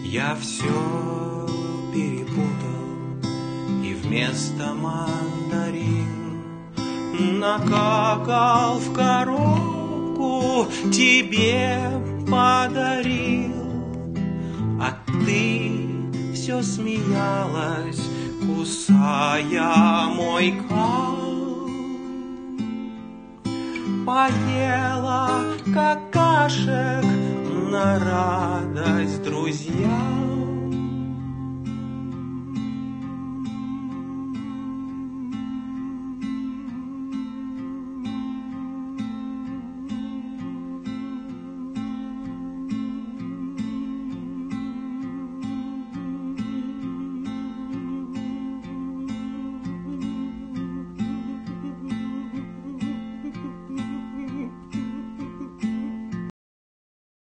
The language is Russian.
Я все перепутал, и вместо мандарин накакал в коробку, тебе подарил. А ты все смеялась, кусая мой кал. Поела какашек на радость друзьям.